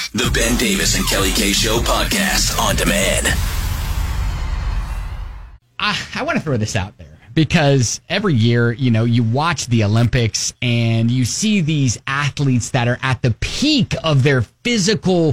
The Ben Davis and Kelly K Show podcast on demand. I want to throw this out there because every year, you watch the Olympics and you see these athletes that are at the peak of their physical,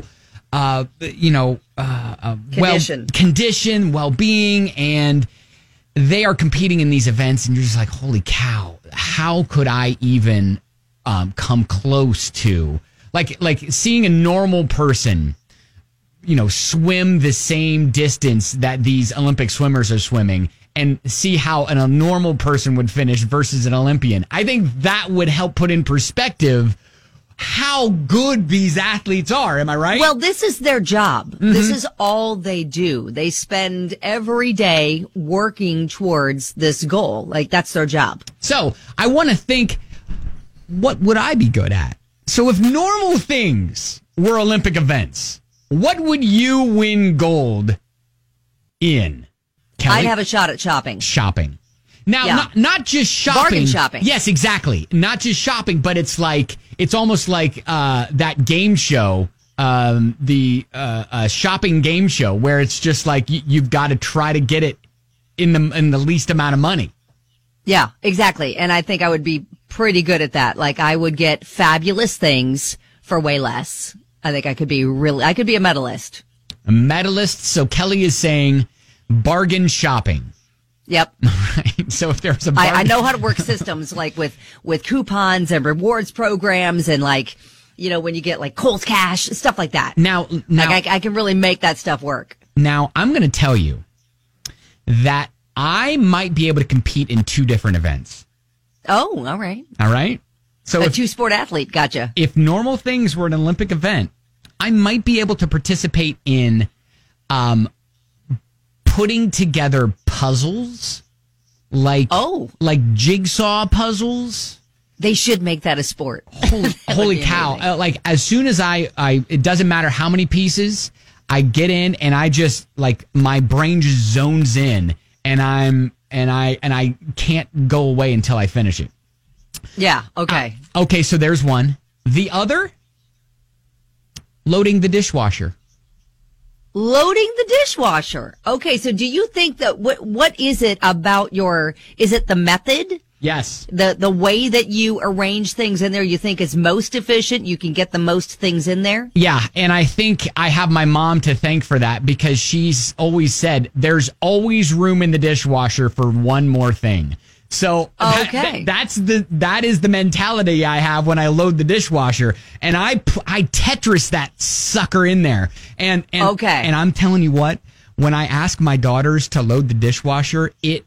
condition, well-being, and they are competing in these events, and you're just like, holy cow, how could I even come close to like seeing a normal person swim the same distance that these Olympic swimmers are swimming and see how a normal person would finish versus an Olympian. I think that would help put in perspective how good these athletes are. Am I right? Well, this is their job. Mm-hmm. This is all they do. They spend every day working towards this goal. Like, that's their job. So I want to think, what would I be good at? So if normal things were Olympic events, what would you win gold in, Kelly? I'd have a shot at shopping. Shopping. Now, not just shopping. Bargain shopping. Yes, exactly. Not just shopping, but it's almost like that game show, the shopping game show, where it's just like you've got to try to get it in the least amount of money. Yeah, exactly. And I think I would be pretty good at that. Like, I would get fabulous things for way less. I think I could be a medalist. A medalist. So Kelly is saying bargain shopping. Yep. Right. So if there's a bargain. I know how to work systems like with coupons and rewards programs and when you get like Kohl's Cash, stuff like that. Now like I can really make that stuff work. Now I'm going to tell you that I might be able to compete in two different events. Oh, all right. All right. So a two-sport athlete, gotcha. If normal things were an Olympic event, I might be able to participate in putting together puzzles, like jigsaw puzzles. They should make that a sport. Holy cow. Like, as soon as I it doesn't matter how many pieces, I get in and I just, like, my brain just zones in and I can't go away until I finish it. Yeah, okay. Okay, so there's one. The other, loading the dishwasher. Loading the dishwasher. Okay, so do you think that what is it about is it the method? Yes. The way that you arrange things in there you think is most efficient, you can get the most things in there? Yeah, and I think I have my mom to thank for that because she's always said there's always room in the dishwasher for one more thing. So okay. that is the mentality I have when I load the dishwasher, and I Tetris that sucker in there. And I'm telling you what, when I ask my daughters to load the dishwasher, it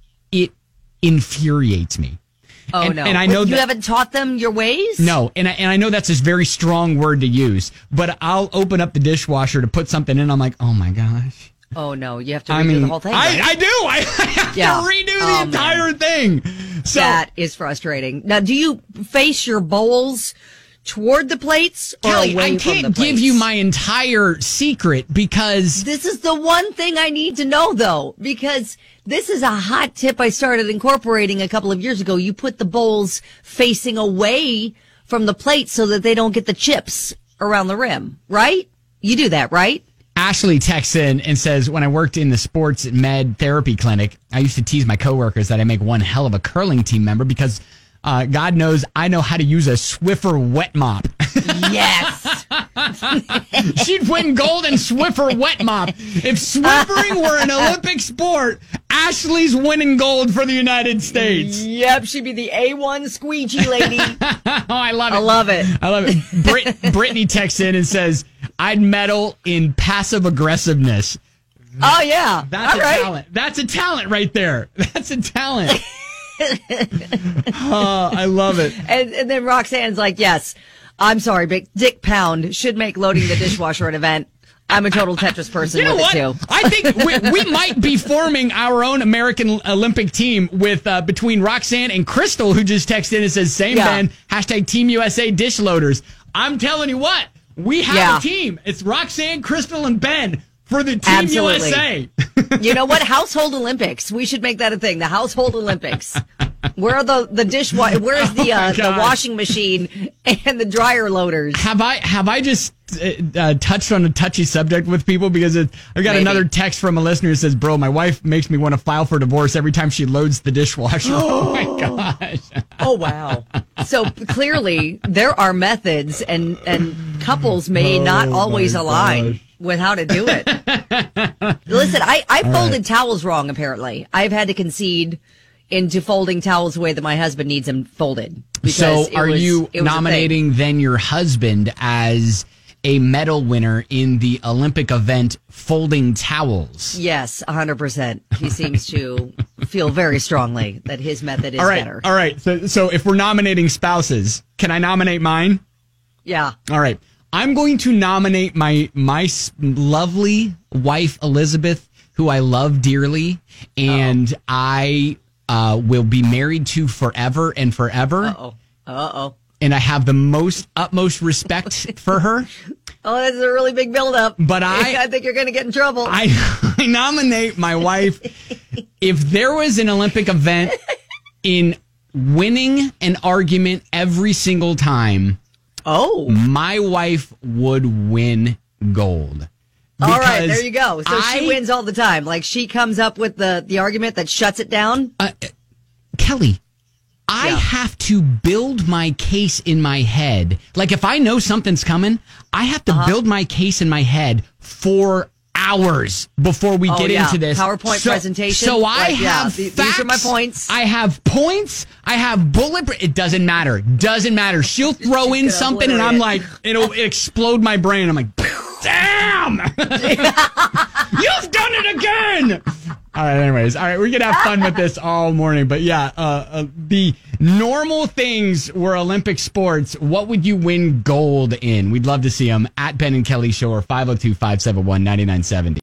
infuriates me. Oh, no. And I know you haven't taught them your ways? No, and I know that's a very strong word to use, but I'll open up the dishwasher to put something in. I'm like, oh my gosh. Oh, no, you have to redo the whole thing. Right? I do. I have to redo the entire thing. So that is frustrating. Now, do you face your bowls toward the plates or Kelly, away I from the can't plates? give you my entire secret because this is the one thing I need to know, though, because this is a hot tip I started incorporating a couple of years ago. You put the bowls facing away from the plate so that they don't get the chips around the rim, right? You do that, right? Ashley texts in and says, when I worked in the sports med therapy clinic, I used to tease my coworkers that I make one hell of a curling team member because God knows I know how to use a Swiffer wet mop. Yes. She'd win gold in Swiffer wet mop. If Swiffering were an Olympic sport, Ashley's winning gold for the United States. Yep, she'd be the A1 squeegee lady. Oh, I love it. I love it. Brittany texts in and says, I'd medal in passive aggressiveness. Oh, yeah. That's a talent. That's a talent right there. That's a talent. Oh, I love it. And then Roxanne's like, yes, I'm sorry, but Dick Pound should make loading the dishwasher an event. I'm a total Tetris person with it, too. I think we might be forming our own American Olympic team with between Roxanne and Crystal, who just texted in and says, same band, hashtag Team USA dish loaders. I'm telling you what, we have a team. It's Roxanne, Crystal, and Ben for the Team USA. You know what? Household Olympics. We should make that a thing. The Household Olympics. Where are the dishwasher? Where's the washing machine and the dryer loaders? Have I just touched on a touchy subject with people? Because I got another text from a listener who says, "Bro, my wife makes me want to file for divorce every time she loads the dishwasher." Oh my gosh! Oh wow! So clearly there are methods, and couples may not always align with how to do it. Listen, I folded towels wrong. Apparently, I've had to concede into folding towels the way that my husband needs them folded. So are you nominating then your husband as a medal winner in the Olympic event folding towels? Yes, 100%. He seems to feel very strongly that his method is better. All right. So if we're nominating spouses, can I nominate mine? Yeah. All right. I'm going to nominate my lovely wife, Elizabeth, who I love dearly, and I will be married to forever and forever. Uh-oh. And I have the utmost respect for her. Oh, that's a really big buildup. But I think you're going to get in trouble. I nominate my wife. If there was an Olympic event in winning an argument every single time, my wife would win gold. All right, there you go. So she wins all the time. Like she comes up with the argument that shuts it down. Kelly, I have to build my case in my head. Like if I know something's coming, I have to build my case in my head for hours before we get into this. PowerPoint presentation. So I have facts. These are my points. I have points. I have it doesn't matter. She'll throw in something and I'm like, it'll explode my brain. I'm like, damn! You've done it again! All right, anyways. All right, we're going to have fun with this all morning. But yeah, the normal things were Olympic sports. What would you win gold in? We'd love to see them at Ben and Kelly Show or 502-571-9970.